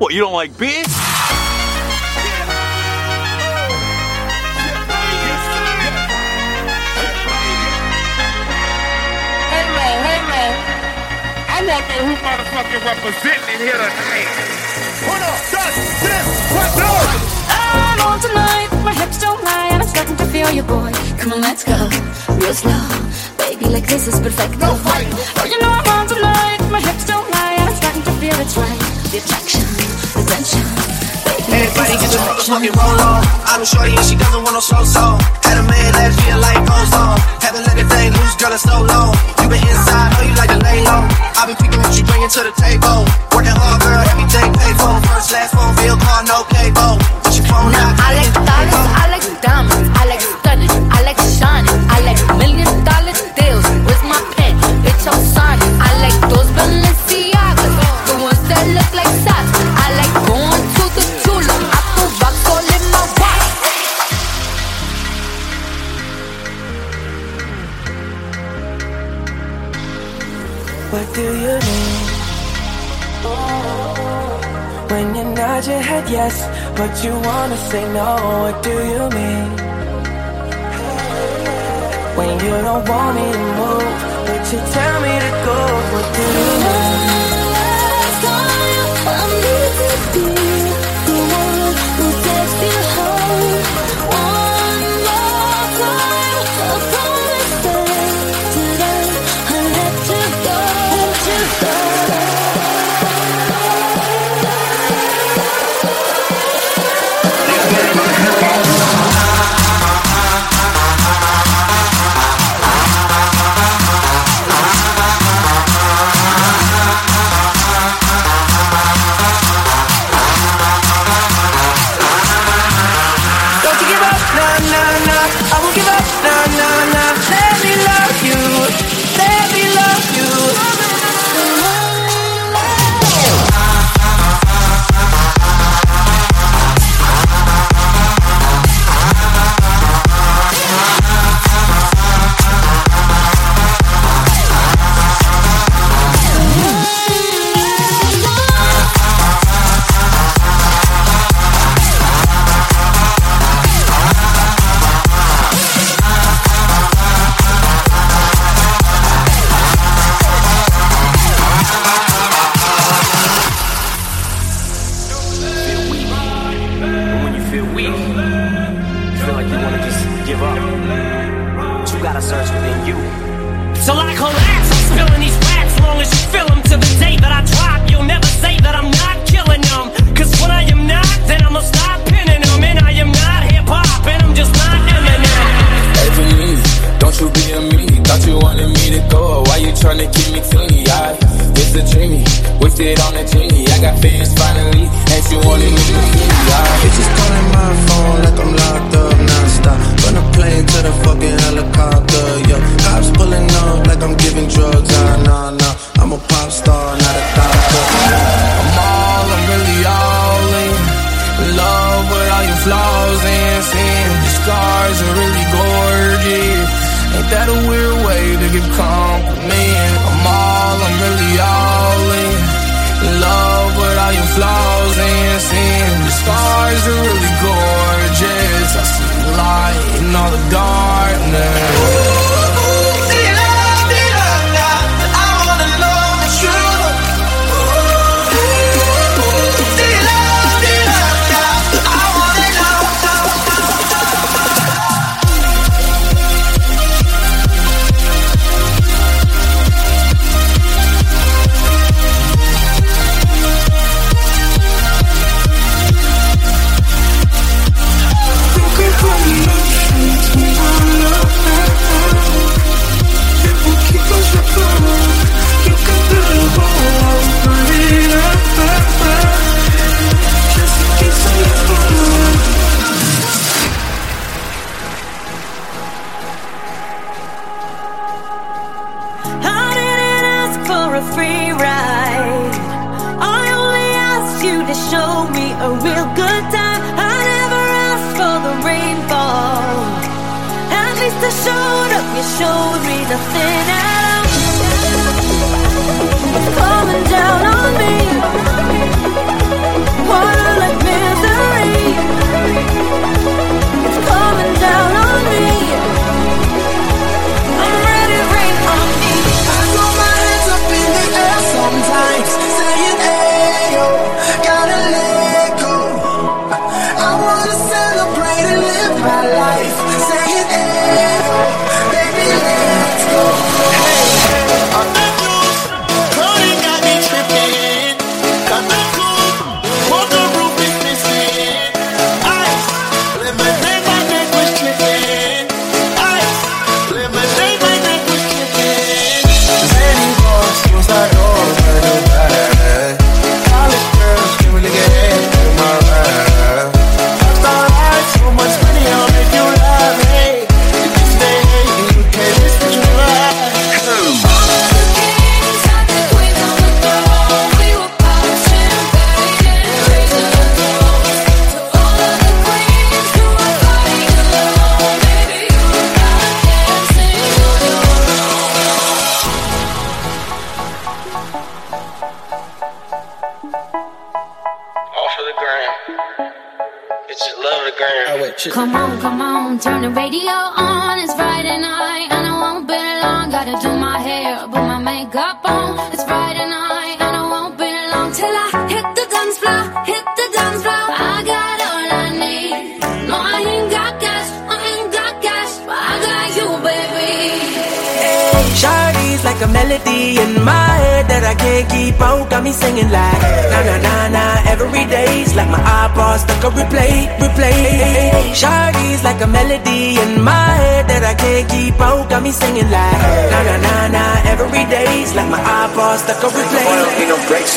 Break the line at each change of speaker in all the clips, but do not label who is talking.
What, you don't like beer?
I want to know who motherfucking representing here tonight. 1, 2, 3, 4.
I'm on tonight, my hips don't lie, and I'm starting to feel you, boy. Come on, let's go, real slow. Baby, like this is perfect. No fight. Oh, you know I'm on tonight, my hips don't lie, and I'm starting to feel it's right. The attraction, the tension.
Everybody get your motherfucking roll on. I'm shorty and she doesn't want no slow. Had a man last year like goes on. Haven't let a thing loose, girl, it's so long. You been inside, know you like to lay low. I been peeking what you bringing to the table. Working hard, girl, everything paid for. First, last phone, bill, car, no cable. Put your phone out.
I like dollars, I like diamonds, I like stunning, I like shining, I like $1 million deals. Where's my pen? Bitch, I'm signing. I like those Balenciagas, the ones that look like socks. I like going to the Tula. I put rocks all in my watch.
What do you need? When you nod your head yes, but you wanna say no, what do you mean? When you don't want me to move, but you tell me to go, what do you mean?
I need to be the one who takes you home. One more time, I promise that today I'll let you go, let you go. Coming down on me.
the game.
Come on, turn the radio on. It's Friday night and I won't be long. Gotta do my hair, put my makeup on. It's Friday night and I won't be long till I hit the dance floor, hit the dance floor. I got all I need. No, I ain't got cash, but I got you, baby.
Hey, Shawty's like a melody in my head that I can't keep out. Got me singing like na na na na every day's like my iPod stuck on replay. Shawty's like a melody in my head that I can't keep out. Got me singing like na na na na every day's like my iPod stuck on replay.
Ain't no breaks.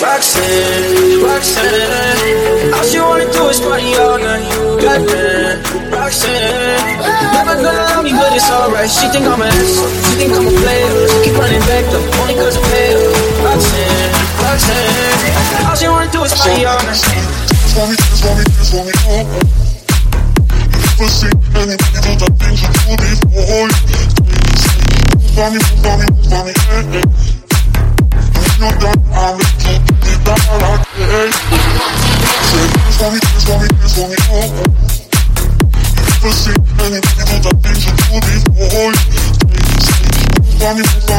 Roxanne, all she wanna do is party all night. Goddamn, Roxanne, never gonna love me, but it's alright. She think I'm an asshole, she think I'm a player. She keep running back though, only cause I pay her. Roxanne, all she wanna do is party all night.
Want me, never seen anybody do the things you do before. Want me, you know that I'm the truth, be that I can. Want me, never seen anybody do the things you do before. Want me,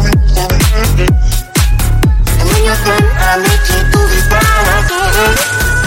and when you're done, I'll make you do it that I can.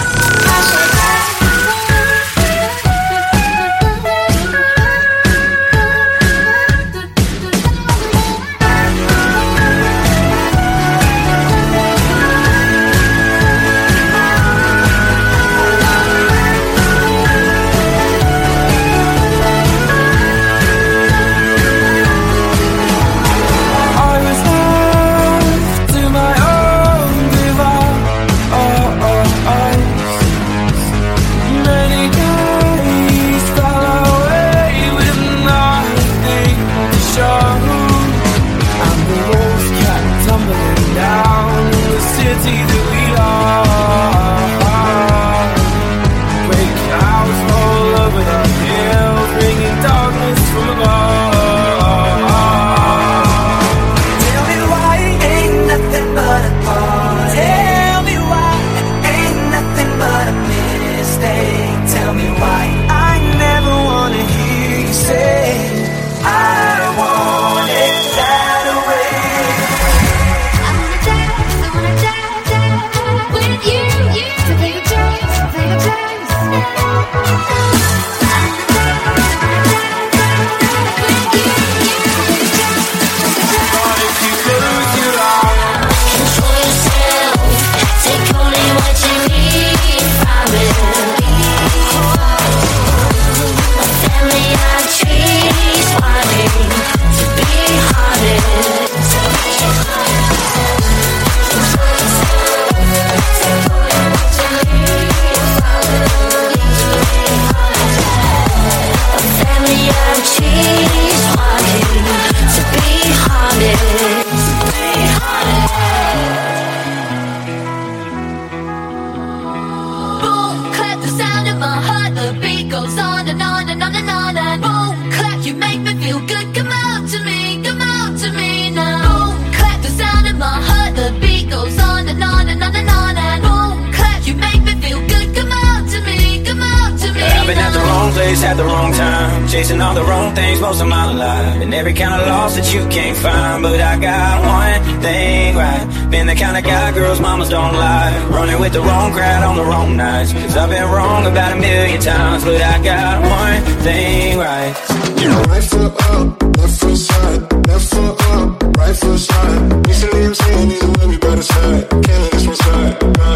At the wrong time, chasing all the wrong things most of my life, and every kind of loss that you can't find. But I got one thing right, been the kind of guy girls mamas don't like, running with the wrong crowd on the wrong nights, cause I've been wrong about 1,000,000 times. But I got one thing right.
Right foot up, left foot slide, left foot up, right foot slide. Recently I'm saying either way we better slide, can't let this one slide.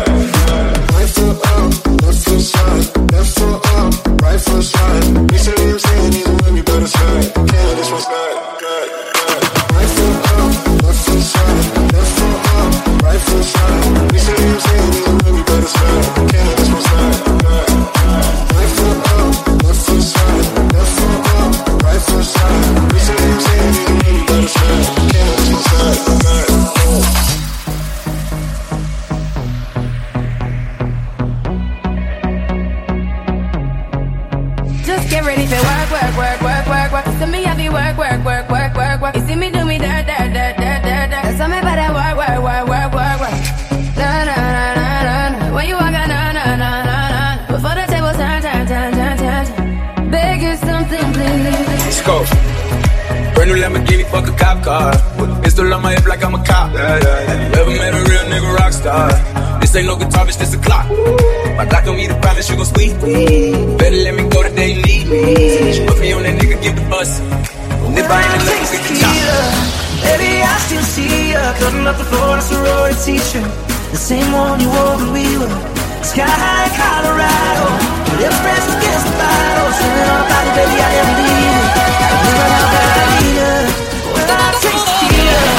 Right foot up, left foot slide, left foot up, right foot slide. Recently I'm saying either way we better slide, can't let this one slide. Right foot up, left foot slide, left foot up, right foot slide. Recently I'm saying either way we better slide, can't let this one slide. Right foot up, left foot slide, left foot up, right foot slide. Recently I'm saying either way we better slide, can't let this one slide.
Get ready for work. So me have you work. You see me do me dirt. So me better work. Na. When you walk out, na. Before the tables turn.
West Coast. Brand new Lamborghini, fuck a cop car. With a pistol on my hip like I'm a cop. Never met a real nigga rock star. This ain't no guitar, bitch, this a clock. My Glock don't need a promise, you gon' squeeze me. Better let me go the day you need me. She put me on that nigga, get the bus. And if I ain't in love, get the chop.
Baby, I still see ya cutting up the floor in a sorority t-shirt. The same one you wore when we were sky high in Colorado. With express against the bottle. Sitting on a body, baby, I never leave it. I never know that I need her. When I taste tequila.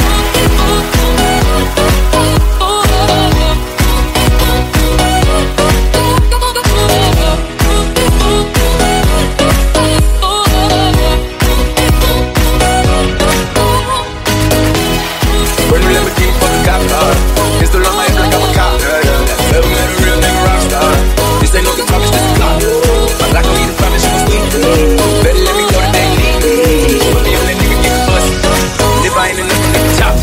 Pistol on my hip like I'm a cop. Never met a real nigga rock star. This ain't no guitar, bitch, this a clock. My Glock don't need a promise, you gon' squeeze me. Better let me go the day you need me. Put me on that nigga, get the bus. And if I ain't in love, get the chop.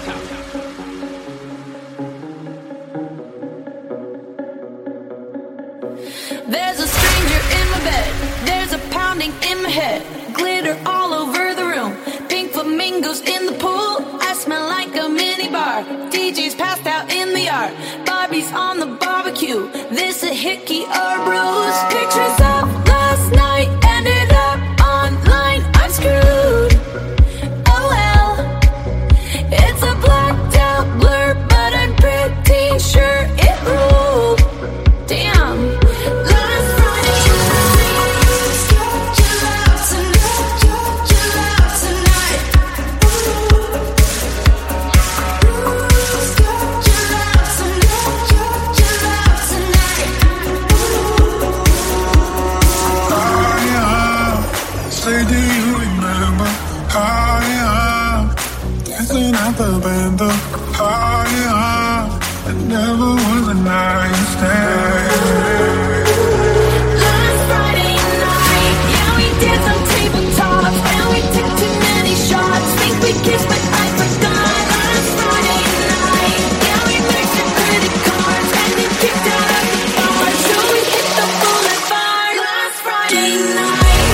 There's a stranger in my bed. There's a pounding in my head. Glitter all over the room. Pink flamingos in the pool. I smell like a minibar. DJ's passed out in the yard. Barbie's on the barbecue. This a hickey or bruise. Pictures of last night ended up online. I'm screwed. Oh well. It's a blacked out blur, but I'm pretty sure it ruled. Damn.
Say, do you remember how dancing at the bando? How it never was a nice day.
Last Friday night, yeah, we did some tabletops, and we took too many shots. Think we kissed, but I forgot. Last Friday night, yeah, we mixed some credit cards, and then kicked out of the bar. So we hit the boulevard. Last Friday night.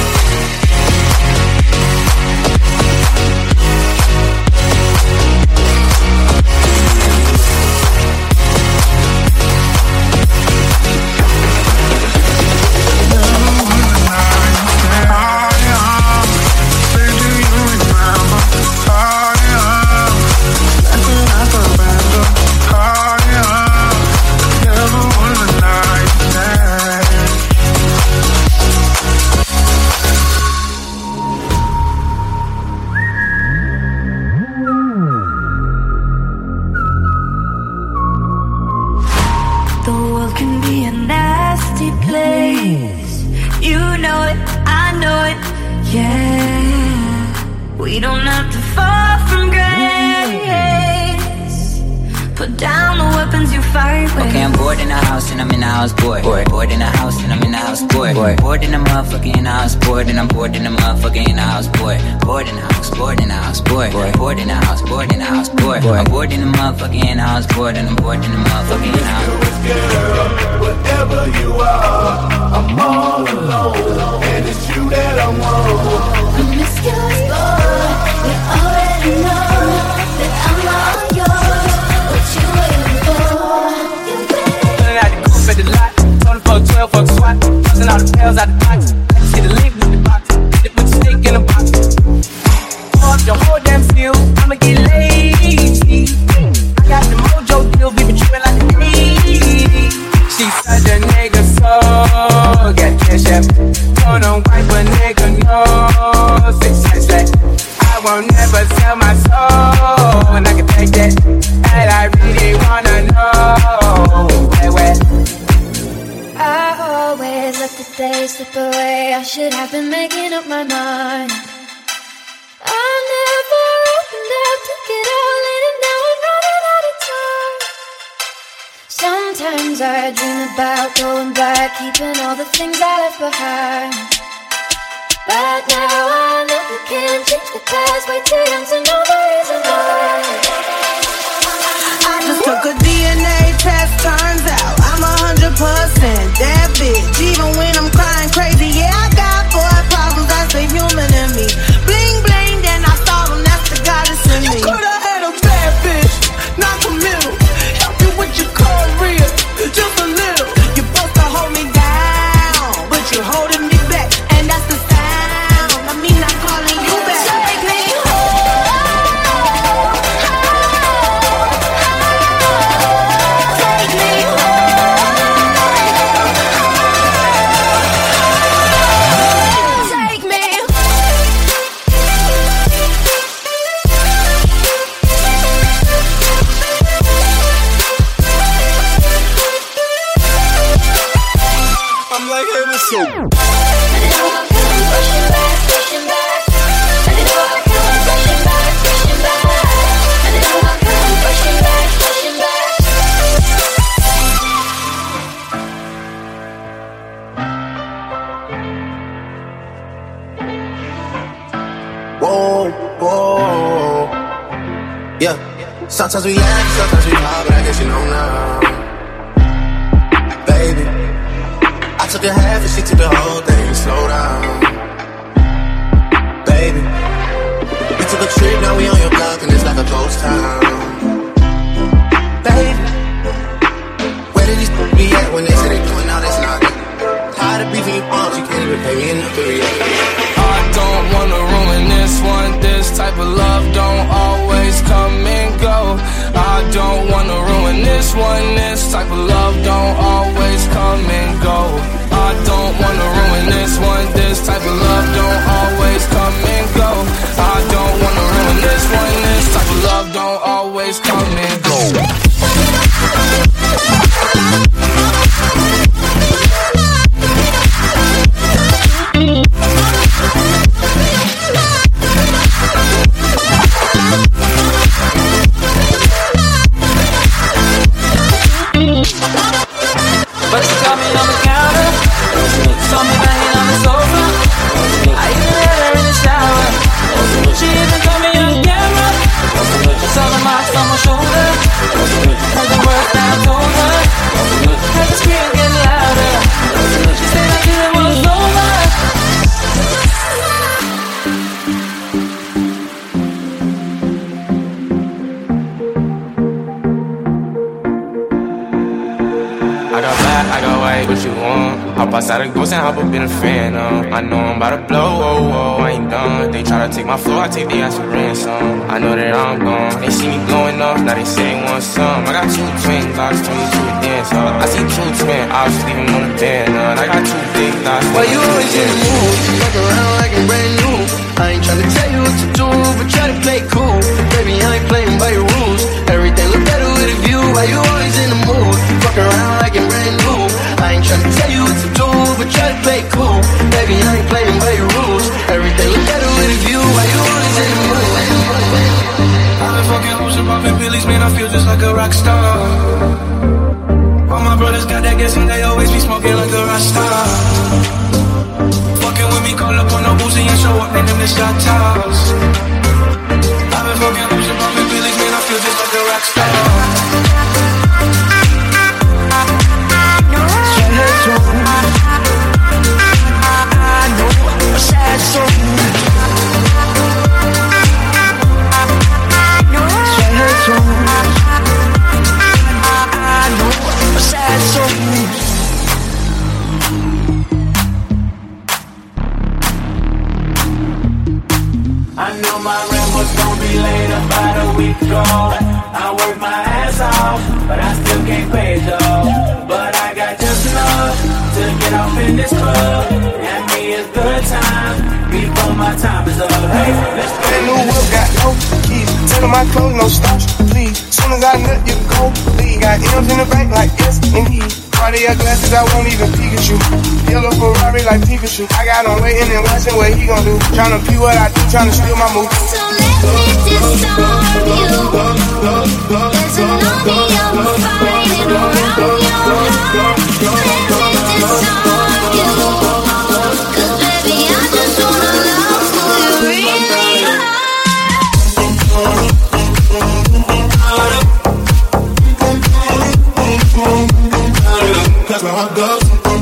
The world can be a nasty place. You know it, I know it, yeah. We don't have to fall from grace. Put down the weapons you fight with.
Okay, I'm bored in the house and I'm in the house bored. Bored in the house and I'm in the house bored. Bored in the motherfucking in the house bored. And I'm bored in the motherfucking in the house bored. Bored in the house, bored in the house bored. Bored in the house, bored in the house bored. I'm bored in the motherfucking in the house bored. And I'm bored in the motherfucking in the house.
Girl, whatever you are, I'm all alone, and it's you that I want.
Promiscuous boy, we already know that I'm all yours. What you waiting for? You better.
Pulling out the coupe at the lot. Told for 12 for the SWAT. Tossing all the pills out the box. I can see the link with the box. Hit it with the stick in the box. Pour up the whole damn seal. I'ma get lazy. I got the mojo deal. We been tripping like the 80s. She such a nigga soul. Got cash up. Told him wipe a nigga no. Success that. I won't never sell my soul. And I can take that. And I really wanna know where.
I always let the day slip away. I should have been making up my mind. I never opened up, took it all in, and now I'm running out of time. Sometimes I dream about going back, keeping all the things I left behind. But now I know you can't change the past. Way too young to know the reason why.
I just took a DNA test, turns out I'm 100% that bitch. Even when I'm crying crazy, yeah, I got boy problems, that's the human in me.
like heaven so.
Whoa, whoa. Yeah, sometimes we laugh, sometimes we cry, but I guess you know now. Baby, I took a half and she took the whole thing. Slow down. Baby, we took a trip, now we on your block and it's like a ghost town. Baby, where did these be at when they say they doing all this knocking? Tired of beefing you bumps, you can't even pay me enough to react.
I don't wanna ruin this one. This type of love don't always come and go. I don't wanna ruin this one. This type of love don't always come and go. I don't wanna ruin this one. This type of love don't always come and go. I don't wanna ruin this one. This type of love don't always come and go.
But she caught me on the counter, saw me banging on the sofa. I even had her in the shower. She even caught me on camera. Saw the marks on my shoulder. Heard the words that I told her. Heard the scream getting louder. She said I knew it was over.
I got black, I got white, what you want? Hop outside a ghost and hop up in a fan, I know I'm about to blow, whoa, whoa, I ain't done. They try to take my flow, I take the ass for ransom. I know that I'm gone, they see me blowing up, now they say they want some. I got 2 twin glocks, 22 dance, I see 2 twin, I was leaving on the band, I got 2 big glocks.
Why you always in the mood? Fuck around like I'm brand new. I ain't tryna tell you what to do, but try to play cool. Baby, I ain't playing by your rules. Everything look better with a view. Why you always in the mood? Fuck around like I'm brand new. I ain't tryna tell you what to do, but try to play cool. Baby, I ain't playing by your rules. Everything look better with a view. Why you always in the mood?
I've been fucking hoes and popping pillies, man, I feel just like a rock star. All my brothers got that gas and they always be smoking like a rock star. Fucking with me, call up on no boozy and show up, and them the shot tops. I've been fucking hoes and popping pillies, man, I feel just like a rock star. I know a sad song.
I knew my rent was gonna be late about a week ago. I worked my ass off, but I still can't pay it though. But I got just enough to get off in this club. Have me a good time before my time is up. Hey, let's go.
That new whip got no keys. Tell my clothes, no starch, please. Soon as I nut, you go leave. Got M's in the bank like S and E. Cartier glasses, I won't even peek at you. Yellow Ferrari like Pikachu. I got him waiting and watching what he gon' do. Tryna pee what I do, tryna steal my move.
So let me disarm you. There's an army of fighting around your heart. Let me disarm you. 'Cause baby, I just wanna love who you really are.
That's my heart goes.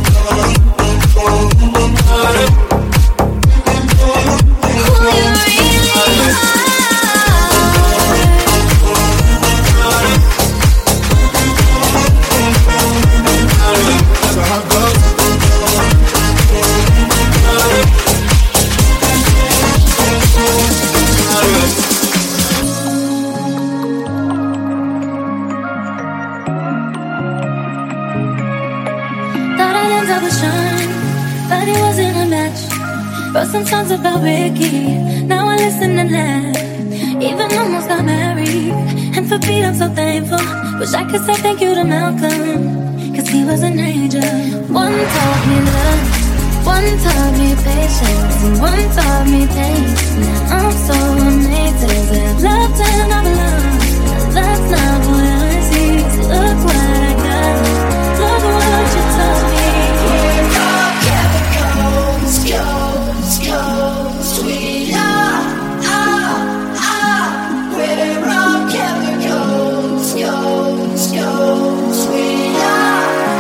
Wrote some songs about Ricky, now I listen and laugh. Even almost got married, and for Pete I'm so thankful. Wish I could say thank you to Malcolm, 'cause he was an angel. One taught me love, one taught me patience, and one taught me pain. Now I'm so amazed that love turned off love. That's not what I see. So look what I got. Look what you taught me. We're all chemicals, sweetheart. We're all chemicals, sweetheart.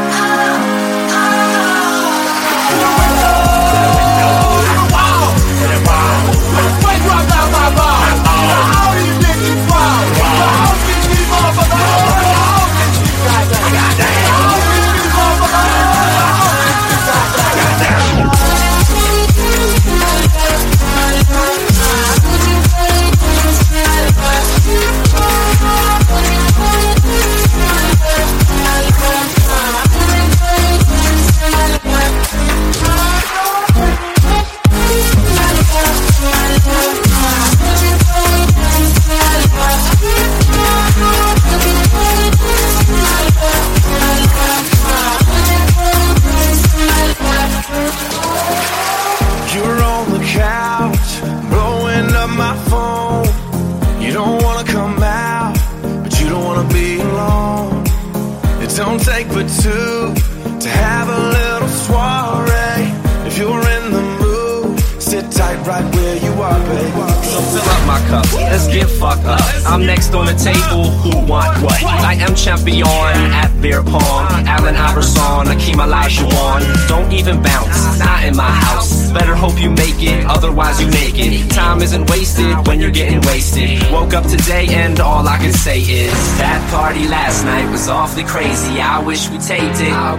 Let's get fucked up. I'm next on the table. Who want what? I am champion at beer pong. Allen Iverson, Akeem Olajuwon. Don't even bounce, not in my house. Better hope you make it, otherwise you make it. Time isn't wasted when you're getting wasted. Woke up today and all I can say is that party last night was awfully crazy. I wish we taped it. I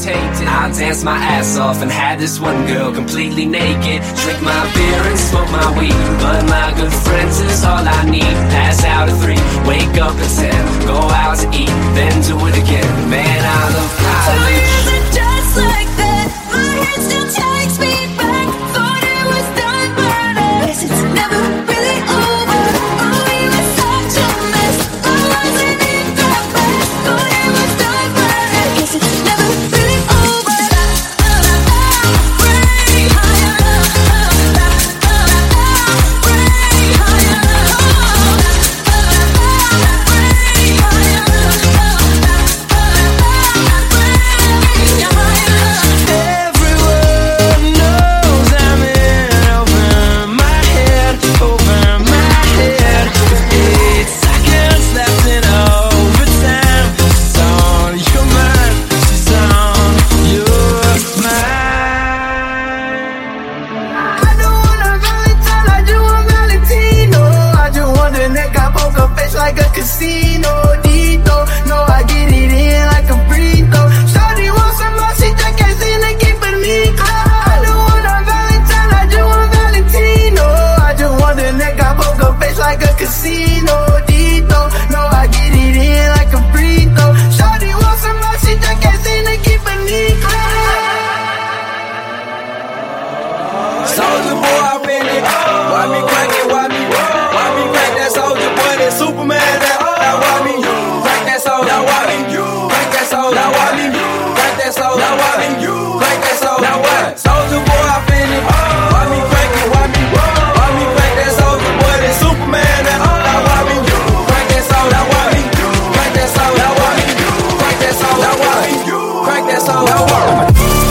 danced my ass off and had this one girl completely naked. Drink my beer and smoke my weed, but my good friends is all I need. Pass out at 3, wake up at 10, go out to eat, then do it again. Man, I love college.
Just like that, my head still takes me back. Thought it was done, but I guess it's never really over. Oh, we were such a mess. I wasn't in that bad. Thought it was done, but I guess it's never really over.
Like a casino, Dito. No, I get it in like a burrito. Shawty wants some more, she just can't seem to keep it neat. I don't want a Valentine, I just want Valentino. I just want a neck, I poker face like a casino, Dito. No, I get it in like a burrito. Shawty wants some more, she just can't seem to keep it neat.
Soulja Boy, I been it. Why me crank it? Why me crank that Soulja Boy? That Superman, that why me crank that soul? Now why me crank that soul? Now why me crank that soul? Now why me crank that soul? Now what? Soulja Boy, I been it. Why me crank it? Why me crank that Soulja Boy? That Superman, that why me crank that soul? Now why me crank that soul? Now why me crank that soul? Now why me crank that soul? Now why?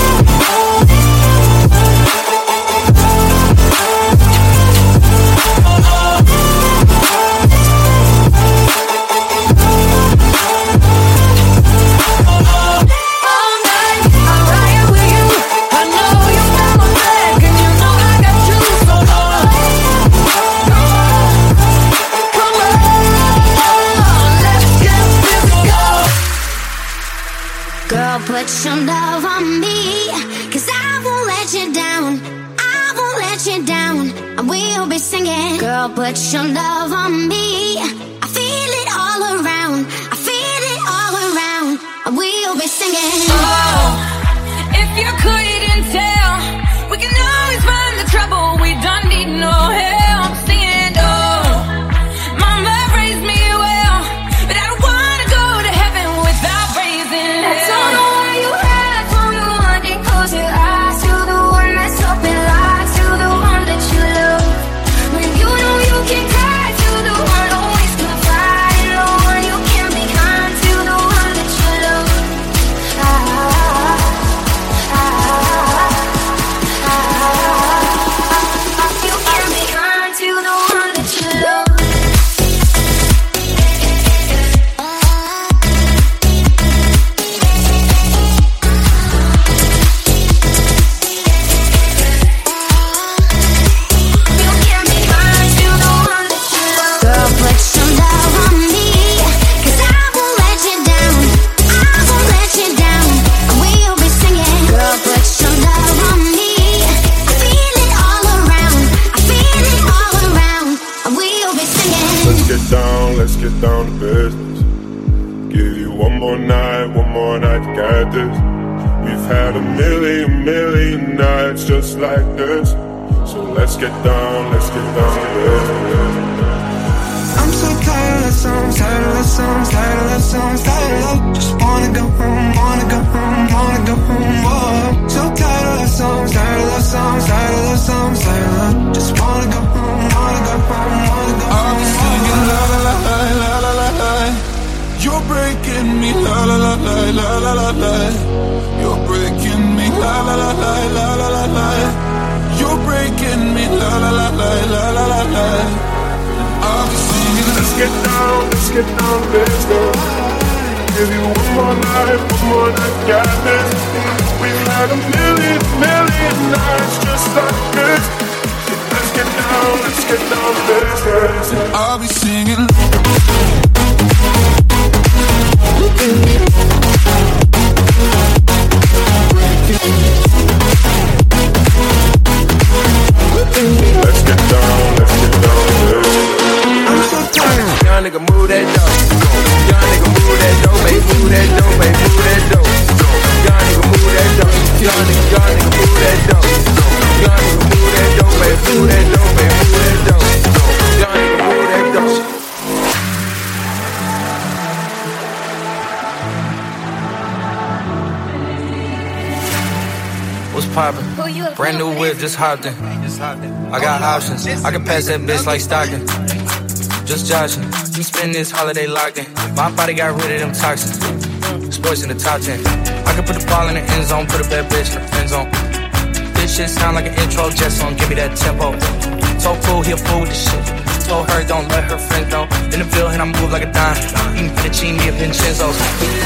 Put some love on me, 'cause I won't let you down. I won't let you down. I will be singing. Girl, put some love on me. I feel it all around. I feel it all around. I will be singing.
Oh, if you couldn't tell, we can always find the trouble. We don't need no help. Singing, oh, my love raised me well, but I don't wanna go to heaven without raising hell. I don't know why
had a million nights just like this. So let's get down to this.
I'm so tired of love songs, tired of love songs, tired of love songs, tired of love. Just wanna go home, wanna go home, wanna go home. Whoa. So tired of love songs, tired of love songs, tired of love songs, tired of love. Just wanna go home, wanna go home, wanna go home.
I'll be singing la la la la la la la. You're breaking me la la la la la la la la. You're breaking me la la la la la la la la. You're breaking me la la la la la la la la. I'll be singing, let's get down to business. Give you one more night, got this. We've had a million nights just like this. So let's get down to business. And I'll be singing. Let's get down to this.
I'm so tired.
Young nigga move that dough. Young nigga move that dough, baby, move that dough, baby, move that dough. Young nigga move that dough. Young nigga move that dough. Young nigga move that dough, baby, move that dough, baby, move that dough. Young nigga move that dough.
What's poppin'? Brand new whip, just hopped in. I got options. I can pass that bitch like Stockton. Just joshing. We spend this holiday locked in. My body got rid of them toxins. Sports in the top 10. I can put the ball in the end zone, put a bad bitch in the friend zone. This shit sound like an intro jet song. Give me that tempo. So cool, he a fool with this shit. Told her don't let her friend know. In the building, I move like a dime. Eating fettuccine, me a Vincenzo's.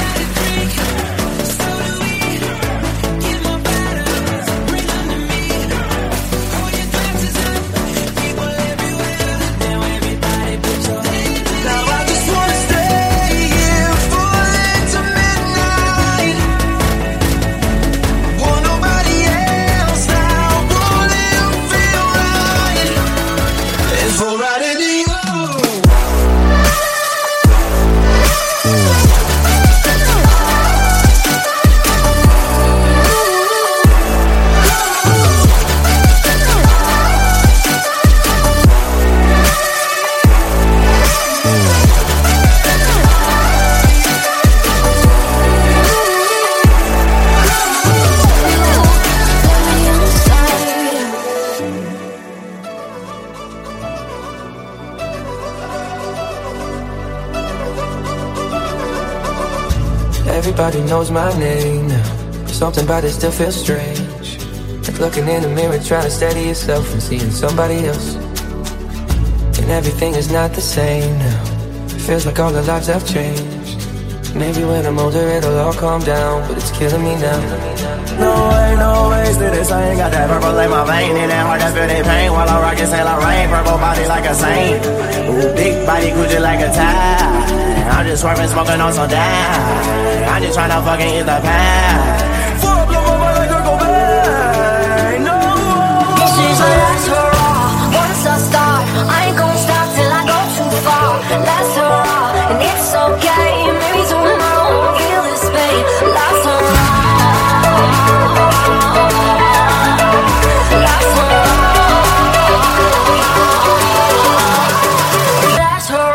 Everybody knows my name now. Something about it still feels strange. Like looking in the mirror, trying to steady yourself and seeing somebody else. And everything is not the same now. It feels like all our lives have changed. Maybe when I'm older it'll all calm down, but it's killing me now.
No ways to this. I ain't got that purple in my vein. In that heart, I feel that pain while I rock it, Saint Laurent. Purple body like a saint. Ooh, big body, Gucci like a tie. I'm just swerving, smoking on some dime. I'm just tryna fucking hit the pad. Full blow my mind like a go back. No.
This is a last hurrah. Once I start, I ain't gon' stop till I go too far. Last hurrah, and it's okay. Maybe tomorrow I'll feel this pain. Last hurrah. Last hurrah. Last hurrah.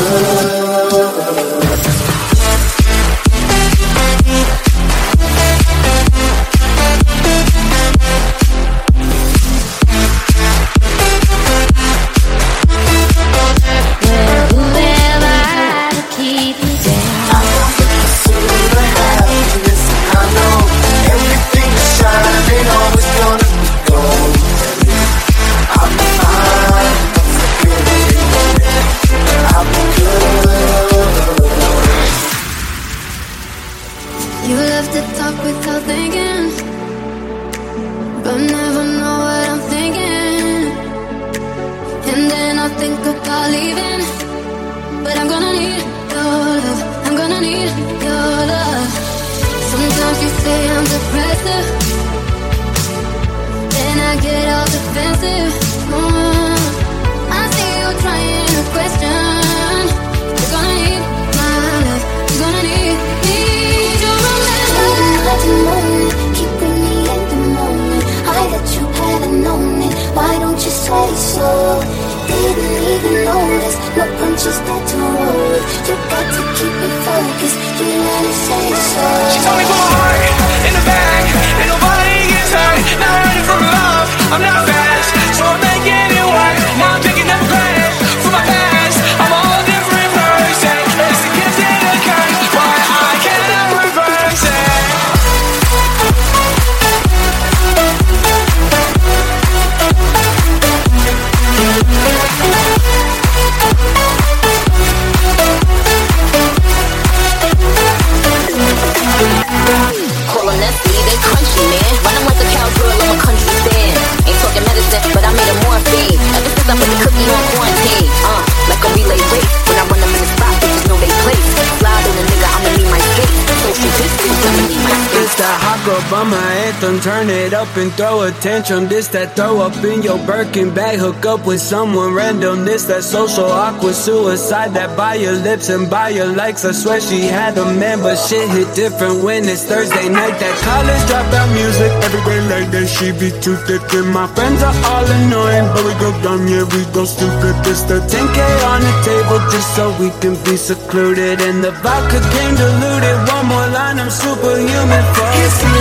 Turn it up and throw a tantrum. This that throw up in your Birkin bag. Hook up with someone random. This that social awkward suicide. That buy your lips and buy your likes. I swear she had a man, but shit hit different when it's Thursday night. That college dropout music every day like that. She be too thick and my friends are all annoying, but we go dumb, yeah, we go stupid. This the 10K on the table just so we can be secluded. And the vodka came diluted. One more line, I'm superhuman. Fuck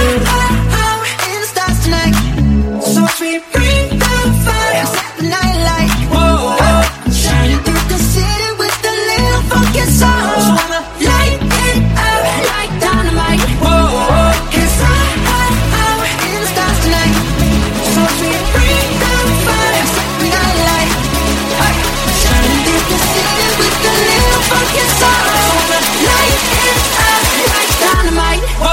me.
Tonight, so we bring the fire, set the night light. Whoa, shining through the city with a little funky sound. So I'ma light it up like dynamite. Whoa, it's high in the stars tonight. So we bring the fire, set the night light. Shining through the city with a little funky sound. So I'ma light it up like dynamite. Whoa.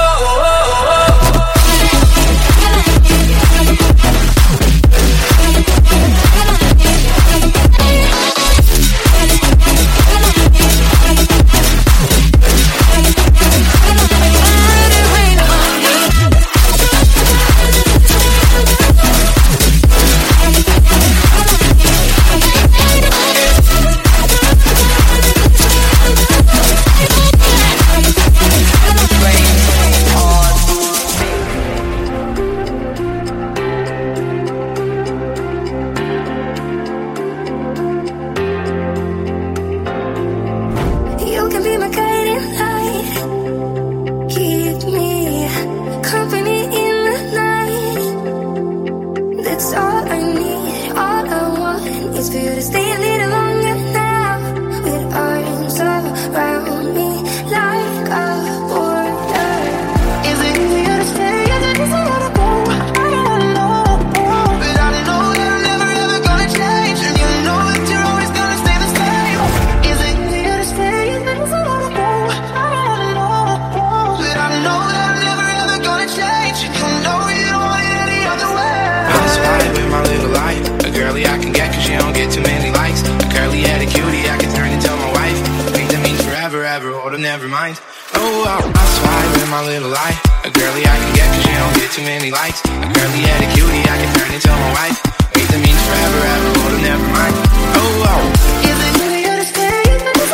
Never mind. Oh, I swipe with my little lie. A girlie I can get cause she don't get too many likes. A girlie at a cutie I can turn into my wife. Wait, that means forever, ever, oh, never mind. Oh, is it really here to stay? But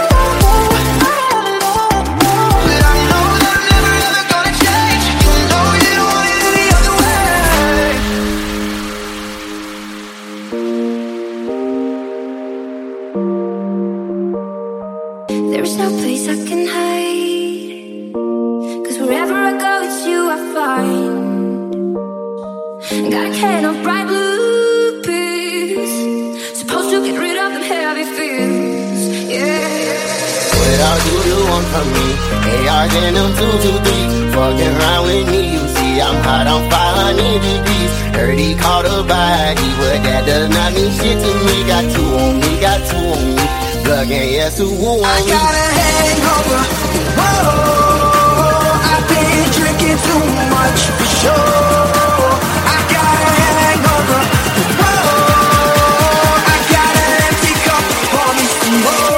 I know that I'm never ever gonna change. You know you don't want it any other way.
I go, it's you I find. Got a can of bright blue pills, supposed to get rid of them heavy fears. Yeah.
What else do you want from me? ARs and them 223. Fucking around with me, you see I'm hot on 500 degrees. Heard he caught a body, but that does not mean shit to me. Got two on me, got two on me. Plug in, yes, who on
I
me?
got a hangover. Whoa, I've been drinking too much for sure. I got a hangover. Whoa, I got an empty cup. Pour me some more.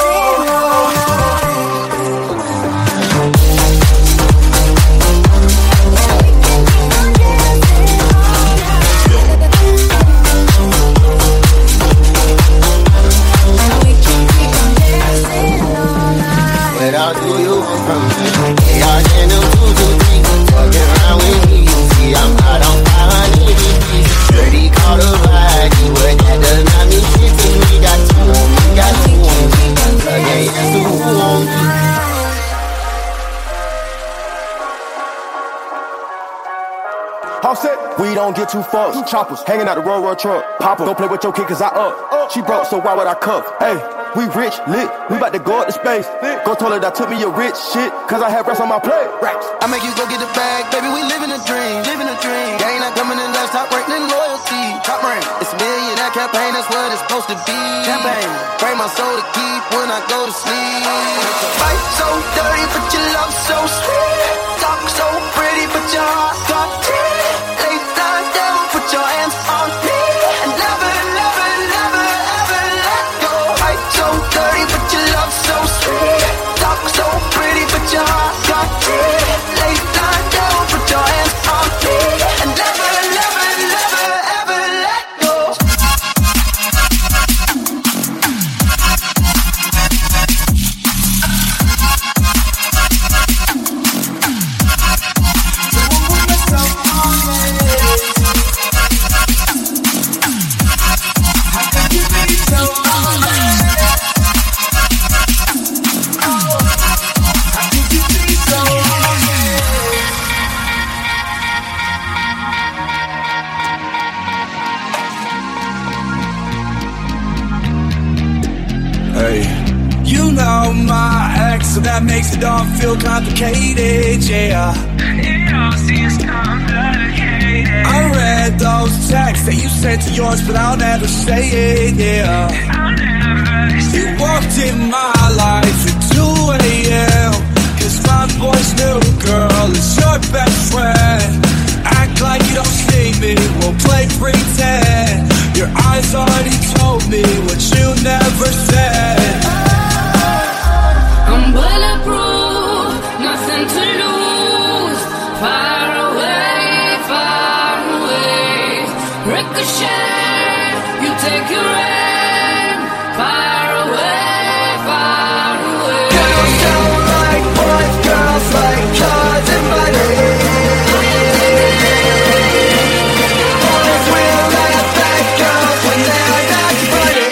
What else do you want from me? ARs and them 223. Fucking around with me, you see I'm hot on 500 degrees. Heard he caught a body, but that does not mean shit to me. Got two on me, got two on me. Plug in, yes, who on me?
Offset, we don't get too fucked. Choppers hanging out the road truck. Papa, don't play with your kid cause I up. She broke, so why would I cuff? Hey, we rich, lit. We about to go up to space. Go told her that took me a rich shit cause I had rest on my plate.
I make you go get the bag, baby. We living a dream, living a dream. Gang not coming in left, top ranking loyalty. Top rank, it's a millionaire campaign. That's what it's supposed to be. Campaign, bring my soul to keep when I go to sleep. Fight so dirty, but your love so sweet. Talk so pretty, but your heart got deep. Lay down, devil, put your hands on me. And never, never, never, ever let go. Fight so dirty, but your love so sweet. Talk so pretty, but your heart got deep. Lay down, devil, put your hands on me. And never, never, never, ever let go.
Hey, you know my ex, so that makes it all feel complicated, yeah. It all seems complicated. I read those texts that you sent to yours, but I'll never say it, yeah. I'll never say it. You walked in my life at 2 a.m. Cause my boy's new girl is your best friend. Act like you don't see me, we'll play pretend. Your eyes already told me what you never said.
I'm bulletproof, nothing to lose. Far away, ricochet. You take your aim. Far away.
Girls don't like boys, girls like cars and money. Boys will laugh at girls when they're not funny.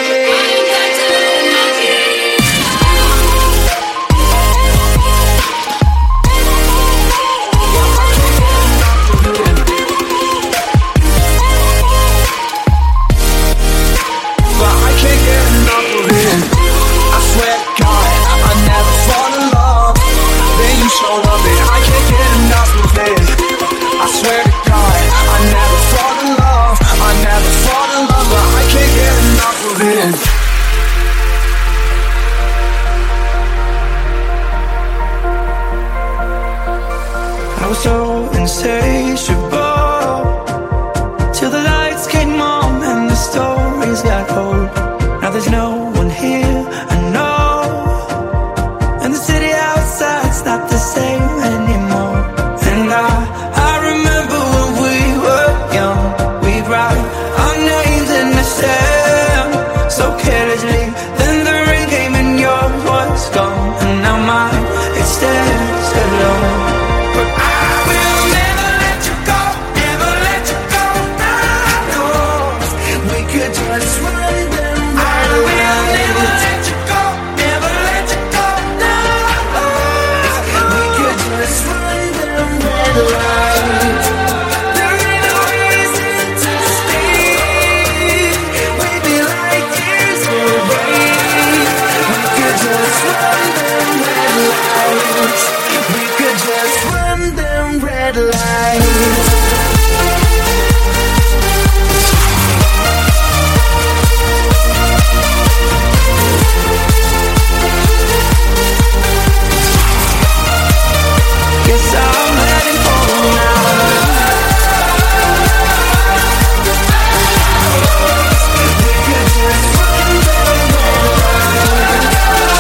But I can't get enough of it. I swear to God, I never fall in love. Then you showed up and I can't get enough of it. I swear to God, I never fall in love. I never fall in love, but I can't get enough of it.
I was so insatiable till the lights came on and the stories got old. Now there's no one here, I know, and the city outside's not the same anymore. And I remember when we were young, we'd write our names in the sand so carelessly. Then the ring came and yours was gone, and now mine, it stands alone. But I will never let you go.
lights. There ain't no reason to stay. We'd be like years away. We could just run them red lights. We could just run them red lights. Guess I'm heading home now. We could just run them red lights.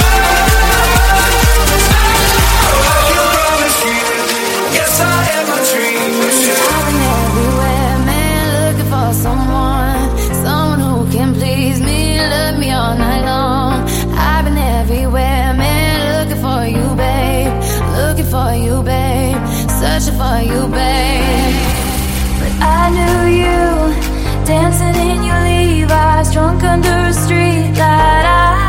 I can promise you, yes I have my dreams.
I've been everywhere, man, looking for someone who can please me, love me all night long. I've been everywhere, man, looking for you, babe. Looking for you, babe. Searching for you, babe. But I knew you dancing in your Levi's, drunk under a street light.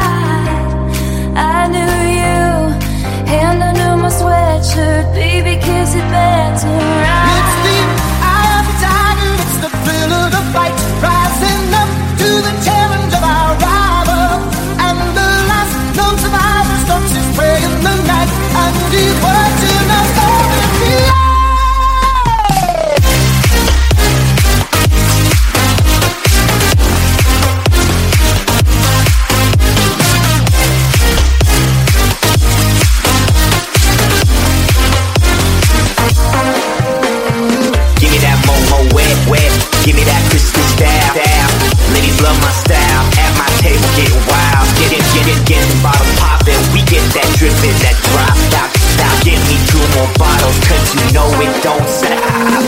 I knew you, hand under my sweatshirt, baby, kiss it better.
It's the eye of the tiger, it's the thrill of the fight, rising up to the challenge of our rival. And the last known survivor stalks his prey in the night, and he's watching us all in the eye.
Give me that momo wet, wet. Give me that crystal style. Ladies love my style. At my table, get wild. Get the bottle poppin'. We get that drippin', that drop. Stop. Give me 2 more bottles, 'cause you know it don't stop.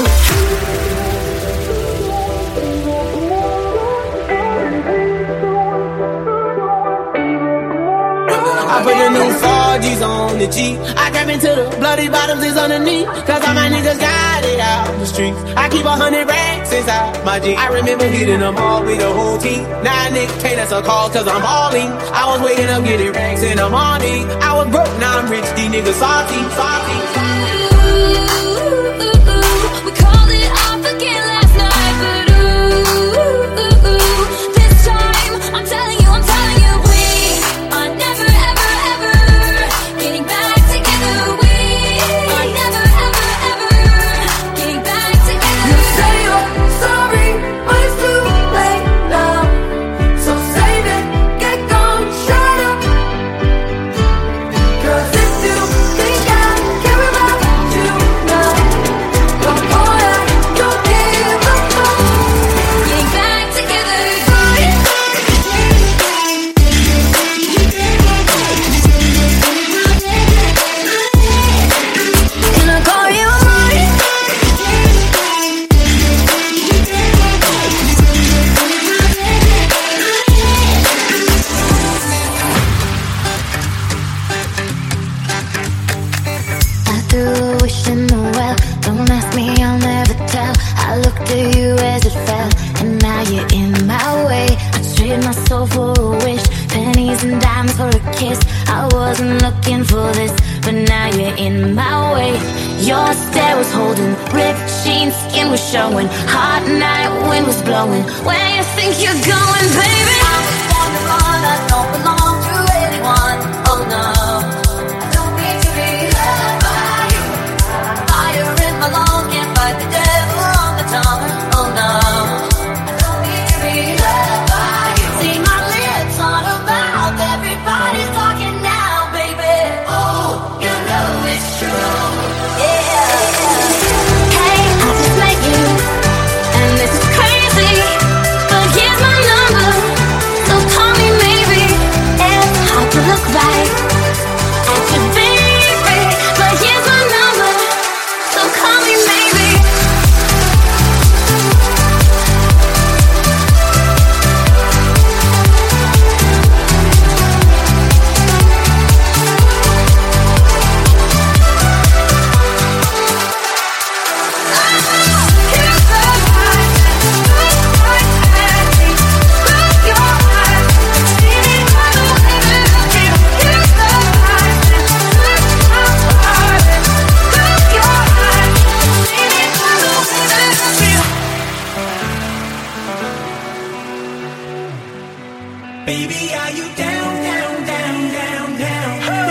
I put the new 4Gs on the G. I grab into the bloody bottoms is underneath, 'cause all my niggas got it out the streets. I keep 100 racks inside my jeans. I remember hitting them all with the whole team. Now niggas can't answer calls 'cause I'm balling. I was waking up getting racks in the morning. I was broke, now I'm rich, these niggas salty.
We called it off again last night, but this time I'm telling you, we are never, ever, ever getting back together. We are never, ever, ever getting back together.
You say you're sorry, but it's too late now. So save it, get gone, shut up. 'Cause if you think I care about you now, then boy, I don't give a fuck.
Getting back together. Can I call you mine? I threw a wish in the well. Don't ask me, I'll never tell. I looked at you as it fell, and now you're in my way. I traded my soul for a wish, pennies and dimes for a kiss. I wasn't looking for this, but now you're in my way. Your stare was holding, ripped jeans, skin was showing. Hot night, wind was blowing. Where you think you're going, baby? I was born to run, I don't belong to anyone. Oh no, I don't need to be loved by you. Fire in my lungs, can't fight the devil on the tongue. Oh no, I don't need to be loved by you. See my lips on a mouth, everybody's talking now, baby. Oh, you know it's true. Yeah. Hey, I just met you, and this is crazy, but here's my number, so call me maybe. It's hard to look right
Baby, are you down, down, down, down, down,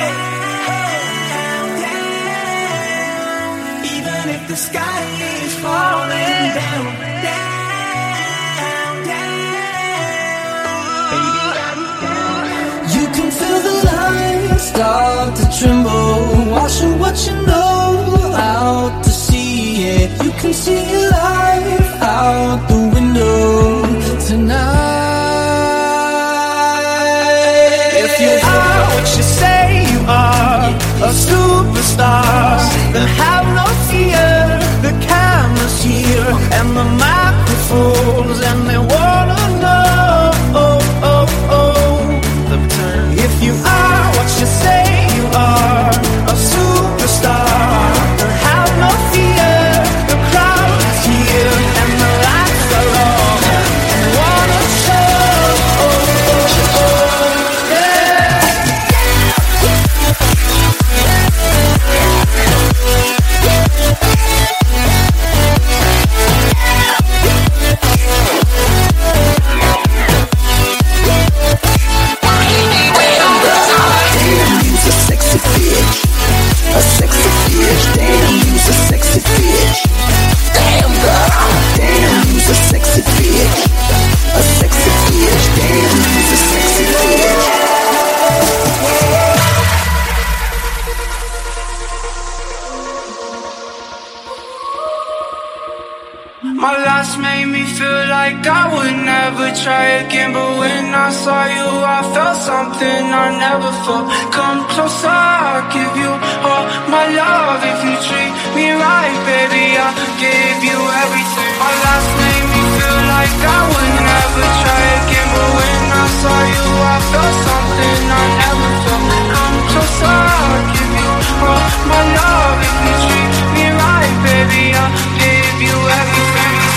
down, down? Even if the sky is falling down, down, down. Baby, are you down?
You can feel the lights start to tremble, watching what you know out to sea. Yeah, you can see your life out the window tonight.
If you are what you say you are, a superstar, then have no fear. The camera's here and the microphones, and they wanna know. If you are what you say you are, a superstar, then have no fear. The crowd is here and the lights are on, and they wanna show.
My last made me feel like I would never try again, but when I saw you, I felt something I never felt. Come closer, I'll give you all my love. If you treat me right, baby, I'll give you everything. My last made me feel like I would never try again, but when I saw you, I felt something I never felt. Come closer, I'll give you all my love. If you treat me right, baby, I'll give you everything.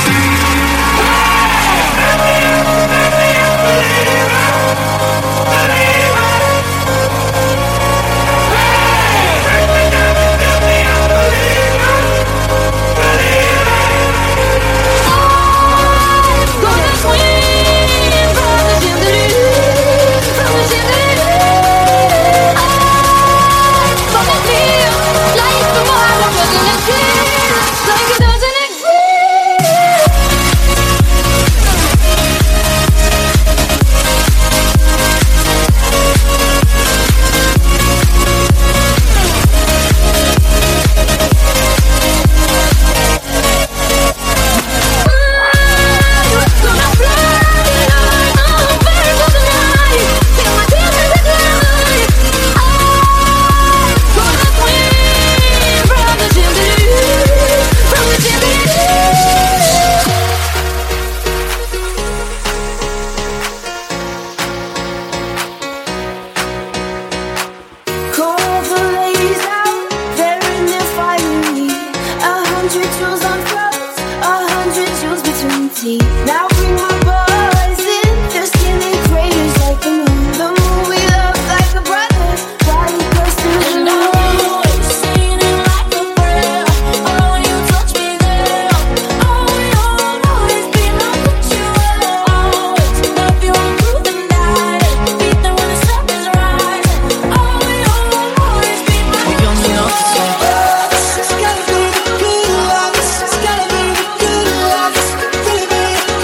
Now bring my boys in, they're skinny craters like the moon. The moon we love like a brother, why you close to the moon? Saying it like a prayer, oh you touch me there. Oh we all know it's been on put you always. Love you all through the night, beat them when the sun is rising. Oh we all know it's been on put you always. It's gotta be the good love, it's gotta be the good love, it's gotta be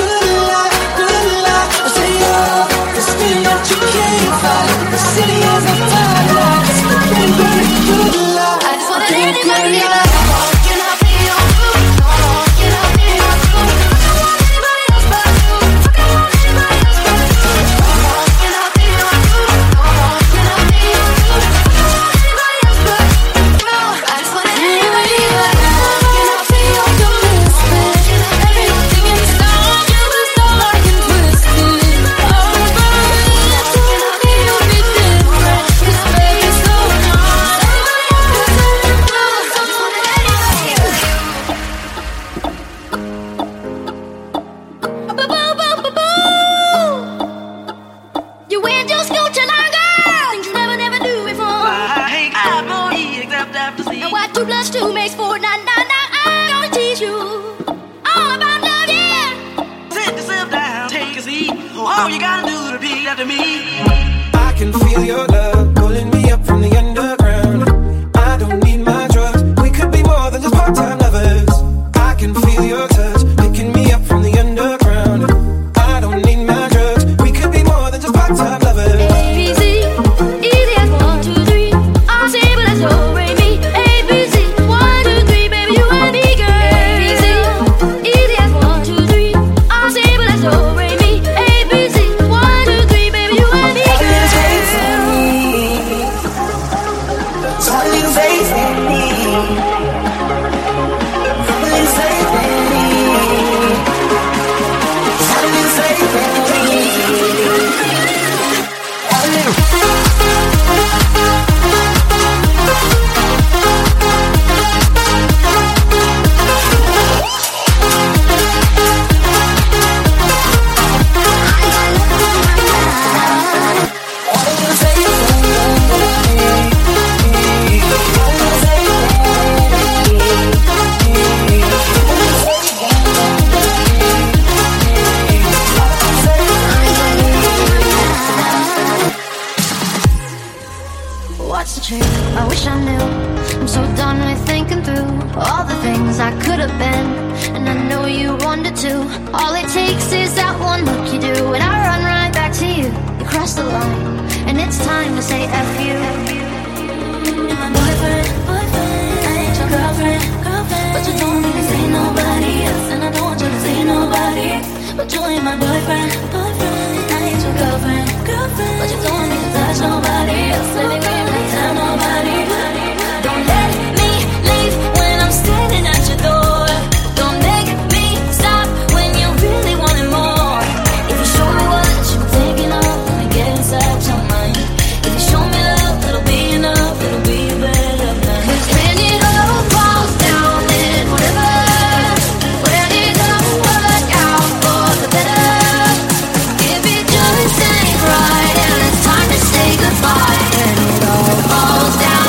is that one look you do, and I run right back to you. You cross the line, and it's time to say F you.
You're my boyfriend, I ain't your girlfriend, but you don't need to see nobody else, and I don't want you to see nobody. But you ain't my boyfriend, I ain't your girlfriend, but you don't need to touch nobody else, baby, we ain't tell nobody. Don't let me leave when I'm standing at your door. Don't make me stop when you really wanted more. If you show me what you're thinking of, let me get inside your mind. If you show me love, it'll be enough, it'll be a better night. 'Cause when it all falls down, then whatever, when it don't work out for the better, if it just ain't right and it's time to say goodbye, when it all falls down,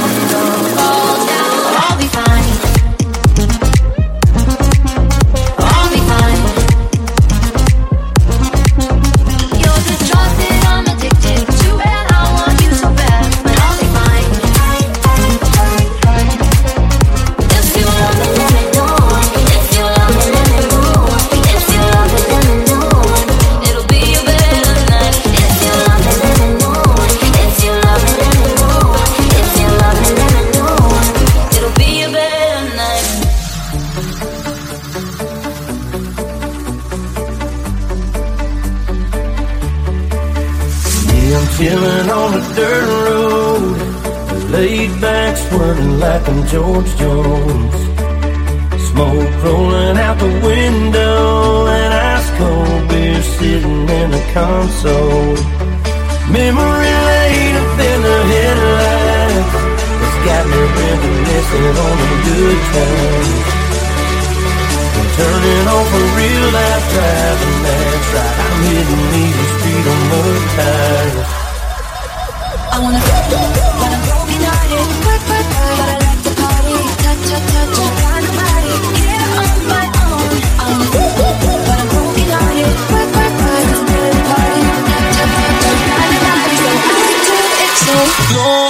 I'll be fine. I'll be fine. You're the drug that I'm addicted to, and I want you so bad, but I'll be fine. If you love me, let me know. If you love me, let me know. If you love me, let me know. It'll be a better night. If you love me, let me know. If you love me, let me know. If you love me, let me know. It'll be a better night.
Yeah, I'm chilling on a dirt road, laid back, swerving like I'm George Jones. Smoke rolling out the window, and ice cold beer sitting in the console. Memory lane up in the headlights, it's got me reminiscing on the good times. I'm turning off a real life driving, that's right, I'm hitting Easy Street on mud tires.
I wanna go, but I'm broken hearted. But I like to party. Touch, find a body. Here on my own. I wanna go, but I'm broken hearted. But I'm really party. Touch, find a body. So I do it so long.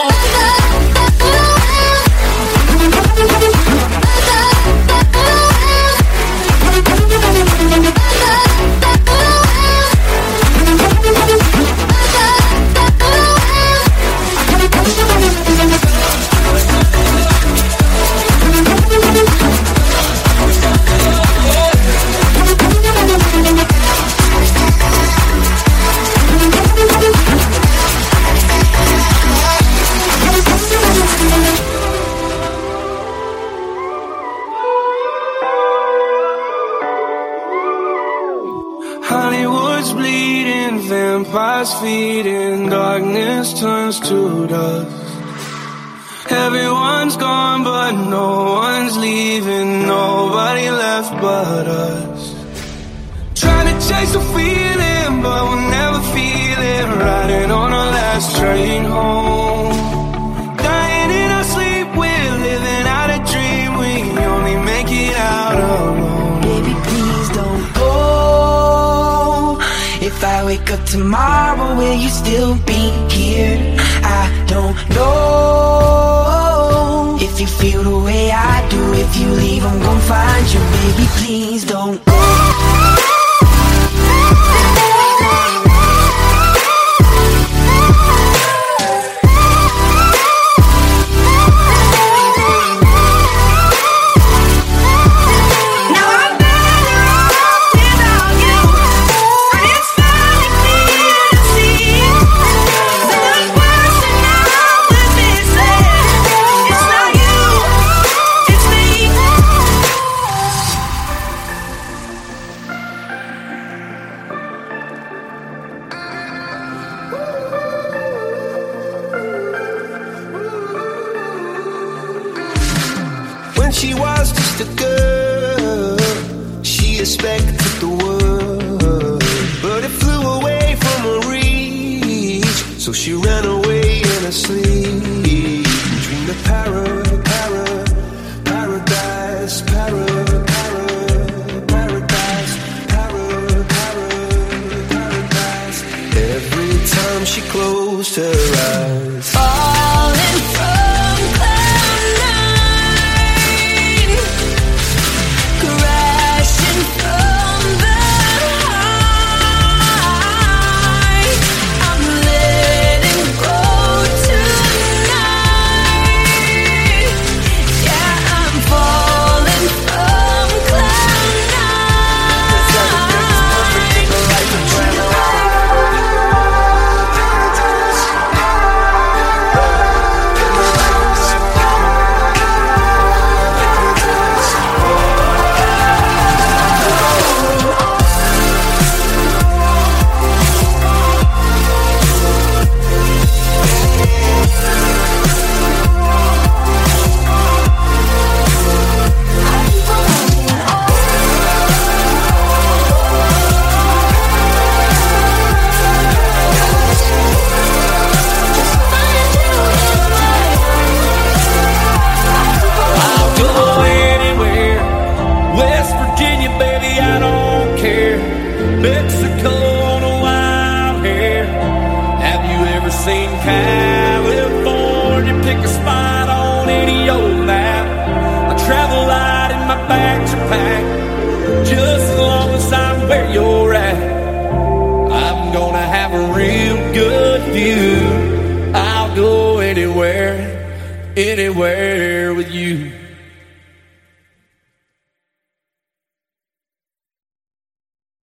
Hollywood's bleeding, vampires feeding, darkness turns to dust. Everyone's gone, but no one's leaving, nobody left but us. Trying to chase a feeling, but we'll never feel it. Riding on our last train home, dying in our sleep, we're living out a dream. We only make it out alone.
Baby, please don't go. If I wake up tomorrow, will you still be here? I don't know. If you feel the way I do, if you leave, I'm gon' find you. Baby, please don't go.
She was just a girl, she expected the world, but it flew away from her reach, so she ran away in her sleep. Dreamed of paradise, paradise. Every time she closed her eyes,
falling from cloud nine, crashing from the
California, pick a spot on any old map. I travel light in my backpack, just as long as I'm where you're at. I'm gonna have a real good view. I'll go anywhere with you.